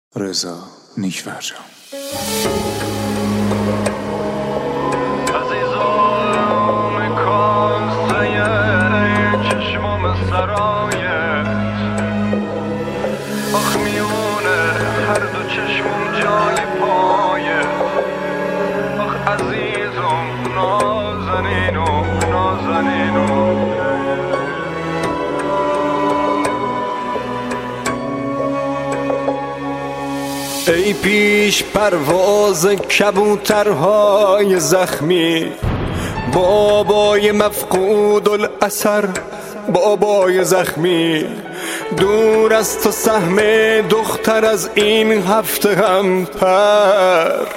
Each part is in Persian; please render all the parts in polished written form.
رضا نیک‌فرجام. عزیزم کاسه چشمم سرایت، آخ میونه هر دو چشمم جای پایت، آخ عزیزم نازنینم نازنینم. ای پیش پرواز کبوترهای زخمی، بابای مفقود الاثر، بابای زخمی، دور از تو سهم دختر از این هفته هم پر.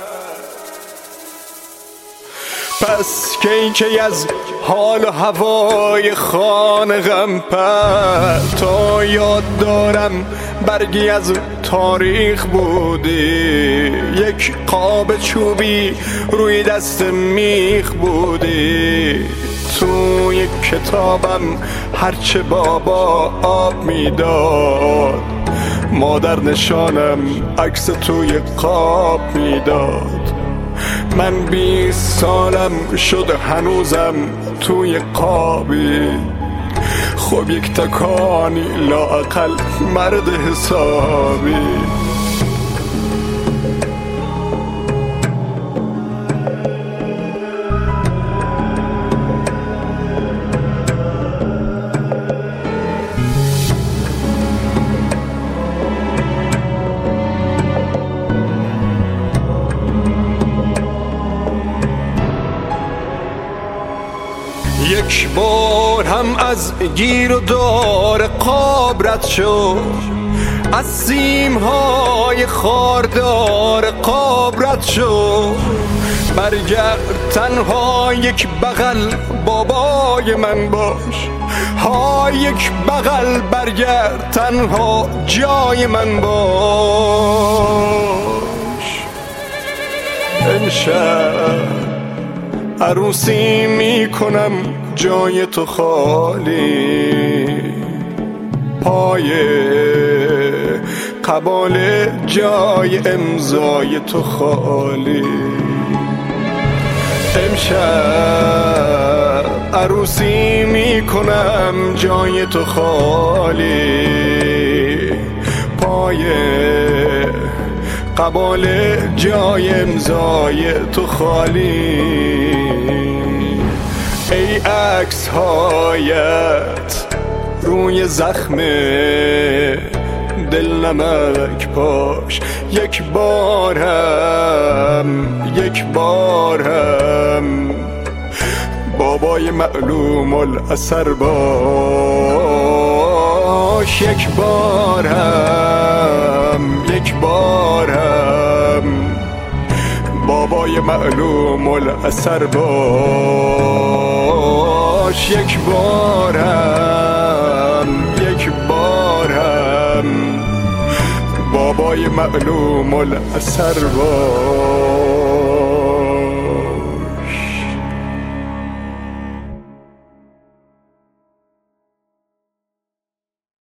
پس کی از حال و هوای خانه غم پر، تا یاد دارم برگی از تاریخ بودی، یک قاب چوبی روی دست میخ بودی، توی کتابم هرچه بابا آب میداد، مادر نشانم عکس توی قاب میداد. من 20 سالم شد هنوزم توی قابی، خب یک تکانی لااقل مرد حسابی. یک بار هم از گیر و دار قاب رد شد، از سیمهای خاردار قاب رد شد. برگرد تنها یک بغل بابای من باش، ها یک بغل برگرد تنها جای من باش. امشب عروسی میکنم جای تو خالی، پای قبال جای امضای تو خالی. امشب عروسی میکنم جای تو خالی، پای قبال جای امضای تو خالی. ای عکس هایت روی زخم دل نمک پاش، یک بارم بابای معلوم الاثر باش، یک بارم بابای معلوم الاثر باش، یک بارم بابای معلوم الاثر باش.